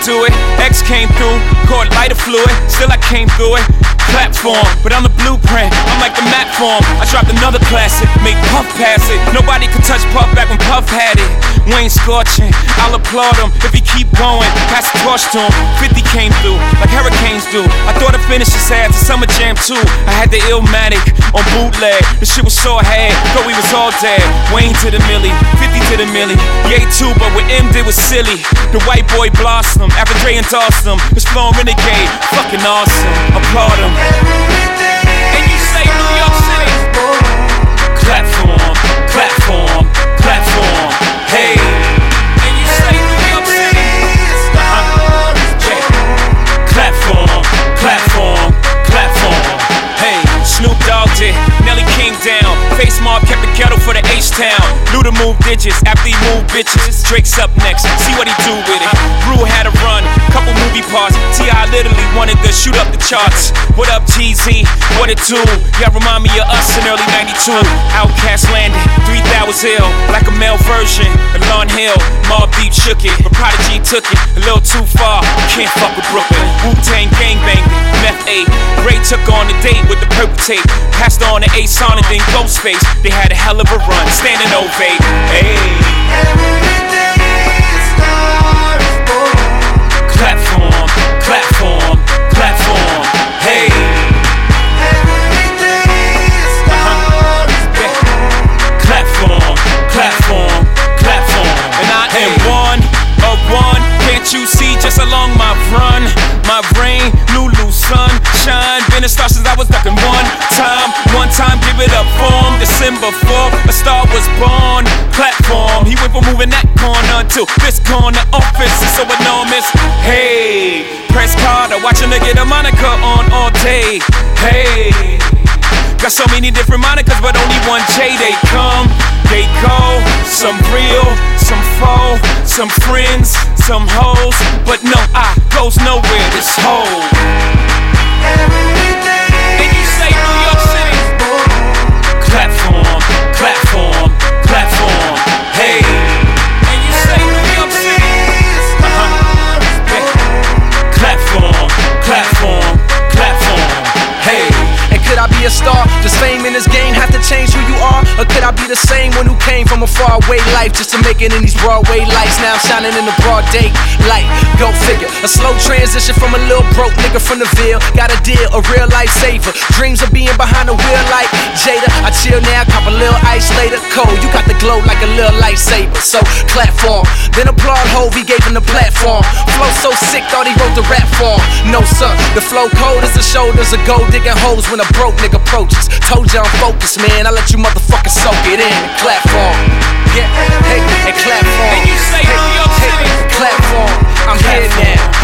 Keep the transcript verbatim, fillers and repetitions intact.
do it. X came through, caught lighter fluid, still I came through it. Platform, but I'm the blueprint, I'm like the map form. I dropped another classic, make Puff pass it. Nobody could touch Puff back when Puff had it. Wayne scorching, I'll applaud him if he keep going. Pass the torch to him, fifty came through, like hurricanes do. I thought I finished his ass, the Summer Jam too. I had the Illmatic on bootleg, the shit was so hard, thought we was all dead. Wayne to the millie, fifty to the millie. Yay too, but what M did was silly. The white boy blossom, after Dre endorsed him. His flow renegade, fucking awesome, applaud him. And you say New York City, clap for him, clap for him, clap for him. Hey, and you say New York City, uh-huh. Yeah. Clap for him, clap for him, clap for him. Hey, Snoop Dogg did, Nelly came down. Face Mob kept the ghetto for the H-Town. Luda moved digits after he moved bitches. Drake's up next, see what he do with it. Rue had a run, couple movie parts. T I literally wanted to shoot up the charts. What up, T Z? What it do? Y'all remind me of us in early ninety-two. Outkast landed, three thousand ill, like a male version of Lauryn Hill. Mobb Deep shook it, but Prodigy took it a little too far. Can't fuck with Brooklyn. Wu-Tang gangbanged it, Meth eight. Ray took on the date with the purple tape. Passed on to A-Son and then Ghostface. They had a hell of a run, standing ovate. Hey. Every day a star is born. Clap for him, clap for him, clap for him. Hey. Every day a star is born. Clap for him, clap for him, clap for him. And I am one of one. Can't you see just along my run? My rain, Lulu, sunshine. Been a star since I was ducking one time. One time, give it up for him. December fourth, a star was born. Platform, he went from moving that corner to this corner. Office is so enormous. Hey, press Carter, watching her get a moniker on all day. Hey, got so many different monikers, but only one J. They come, they go. Some real, some faux, some friends, some hoes. But no, I goes nowhere, this whole. Every day. And you say New York City, clap for him, clap for him, clap for him. Hey. And you say New York City, uh-huh. Hey. Clap for him, clap for him, clap for him. Hey. And could I be a star? Does fame in this game have to change who you are? Or could I be the same one who came from a faraway life just to make it in these Broadway lights? Now I'm shining in the broad day light. Go figure. A slow transition from a little broke nigga from the Ville. Got a deal, a real life saver. Dreams of being behind the wheel like Jada. I chill now, cop a little ice later. Cold, you got the glow like a little lightsaber. So clap for him. Then applaud Hov, he gave him the platform. Flow so sick, thought he wrote the rap for him. No sir, the flow cold as the shoulders of gold digging holes when a broke nigga approaches. Told you I'm focused, man. I let you motherfuckers soak it in and clap for him. Yeah, hey, and clap for him. And you say hey, New York hey, City, clap for him. I'm clap here for now.